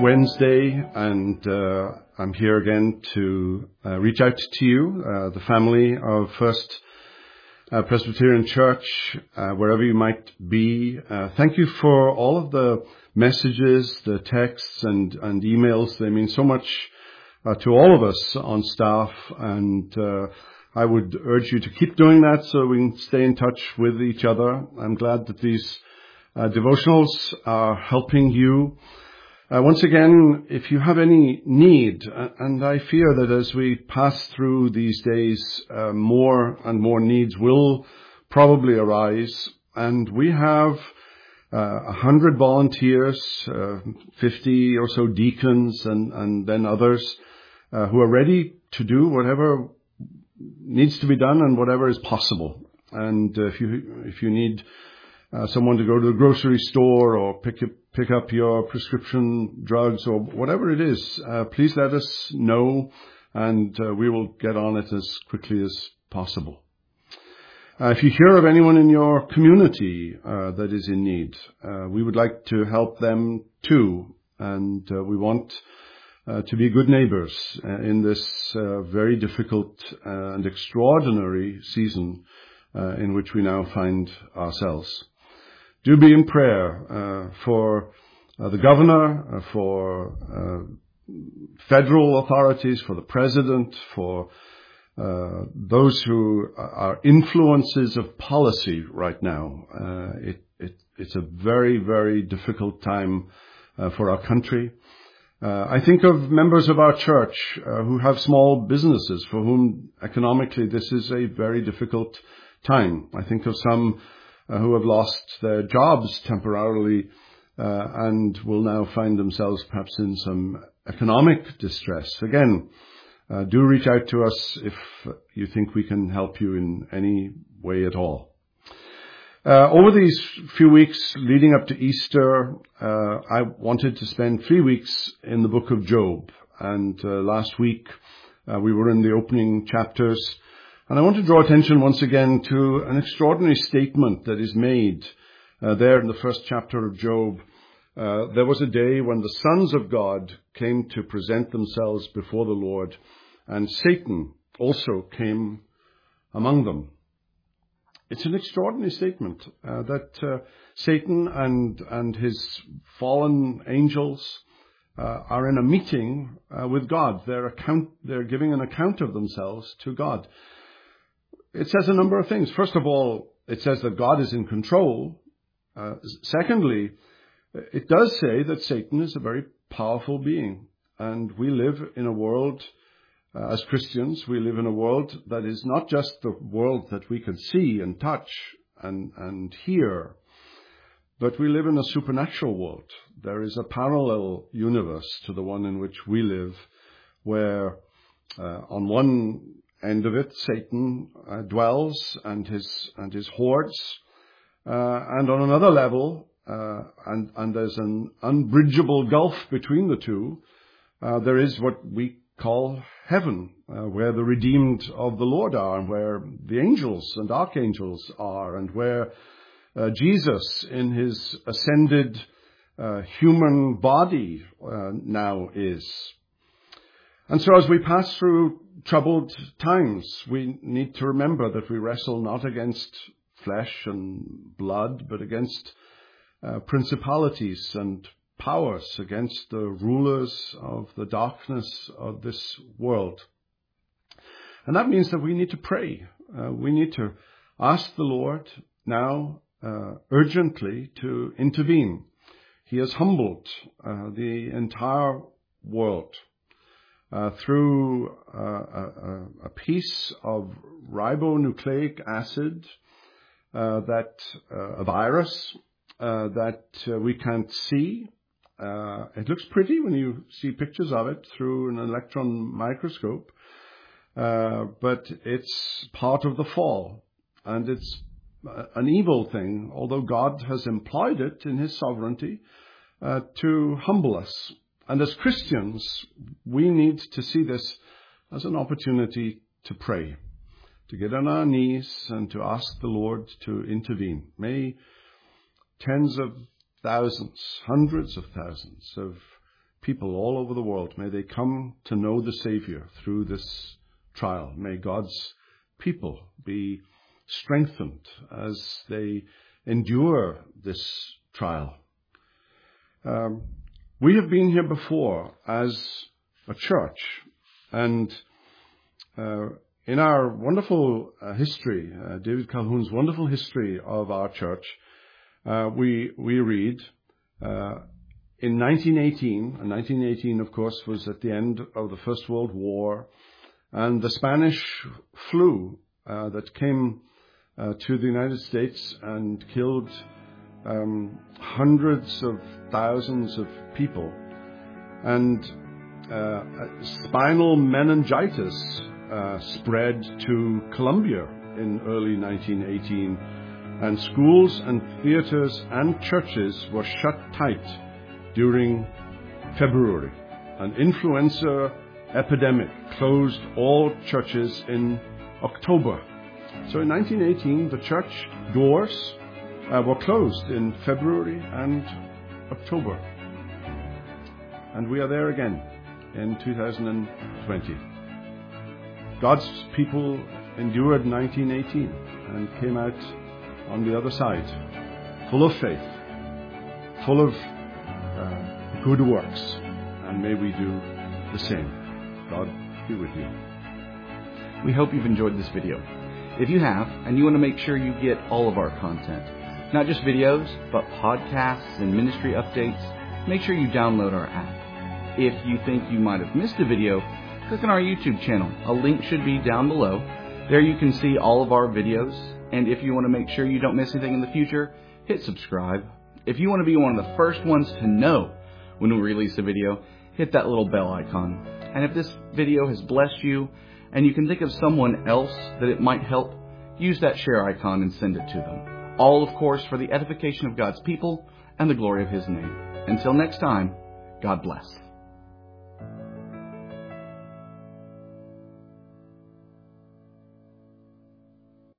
Wednesday, and I'm here again to reach out to you, the family of First Presbyterian Church, wherever you might be. Thank you for all of the messages, the texts, and emails. They mean so much to all of us on staff, and I would urge you to keep doing that so we can stay in touch with each other. I'm glad that these devotionals are helping you. Once again, if you have any need, and I fear that as we pass through these days, more and more needs will probably arise, and we have 100 volunteers, 50 or so deacons, and then others who are ready to do whatever needs to be done and whatever is possible. And if you need someone to go to the grocery store or pick up your prescription drugs or whatever it is, please let us know, and we will get on it as quickly as possible. If you hear of anyone in your community that is in need, we would like to help them too, and we want to be good neighbors in this very difficult and extraordinary season in which we now find ourselves. Do be in prayer for the governor, for federal authorities, for the president, for those who are influences of policy right now. It's a very, very difficult time for our country. I think of members of our church who have small businesses for whom economically this is a very difficult time. I think of some who have lost their jobs temporarily and will now find themselves perhaps in some economic distress. Again, do reach out to us if you think we can help you in any way at all. Over these few weeks leading up to Easter, I wanted to spend 3 weeks in the book of Job. And last week we were in the opening chapters. And I want to draw attention once again to an extraordinary statement that is made there in the first chapter of Job. There was a day when the sons of God came to present themselves before the Lord, and Satan also came among them. It's an extraordinary statement that Satan and his fallen angels are in a meeting with God. They're giving an account of themselves to God. It says a number of things. First of all, it says that God is in control. Secondly, it does say that Satan is a very powerful being. And we live in a world, as Christians, we live in a world that is not just the world that we can see and touch and hear, but we live in a supernatural world. There is a parallel universe to the one in which we live, where on one end of it, Satan dwells and his hordes, and on another level, and there's an unbridgeable gulf between the two. There is what we call heaven, where the redeemed of the Lord are, and where the angels and archangels are, and where Jesus in his ascended human body now is. And so as we pass through troubled times, we need to remember that we wrestle not against flesh and blood, but against principalities and powers, against the rulers of the darkness of this world. And that means that we need to pray. We need to ask the Lord now urgently to intervene. He has humbled the entire world through a piece of ribonucleic acid, a virus that we can't see. It looks pretty when you see pictures of it through an electron microscope, but it's part of the fall, and it's an evil thing, although God has employed it in his sovereignty to humble us. And as Christians, we need to see this as an opportunity to pray, to get on our knees and to ask the Lord to intervene. May tens of thousands, hundreds of thousands of people all over the world, may they come to know the Savior through this trial. May God's people be strengthened as they endure this trial. We have been here before as a church, and in our wonderful history, David Calhoun's wonderful history of our church, we read in 1918, and 1918, of course, was at the end of the First World War, and the Spanish flu that came to the United States and killed hundreds of thousands of people, and spinal meningitis spread to Colombia in early 1918, and schools and theaters and churches were shut tight during February. An influenza epidemic closed all churches in October. So in 1918, the church doors were closed in February and October. And we are there again in 2020. God's people endured 1918 and came out on the other side, full of faith, full of good works, and may we do the same. God be with you. We hope you've enjoyed this video. If you have, and you want to make sure you get all of our content, not just videos, but podcasts and ministry updates, make sure you download our app. If you think you might have missed a video, click on our YouTube channel. A link should be down below. There you can see all of our videos, and if you want to make sure you don't miss anything in the future, hit subscribe. If you want to be one of the first ones to know when we release a video, hit that little bell icon. And if this video has blessed you, and you can think of someone else that it might help, use that share icon and send it to them. All, of course, for the edification of God's people and the glory of His name. Until next time, God bless.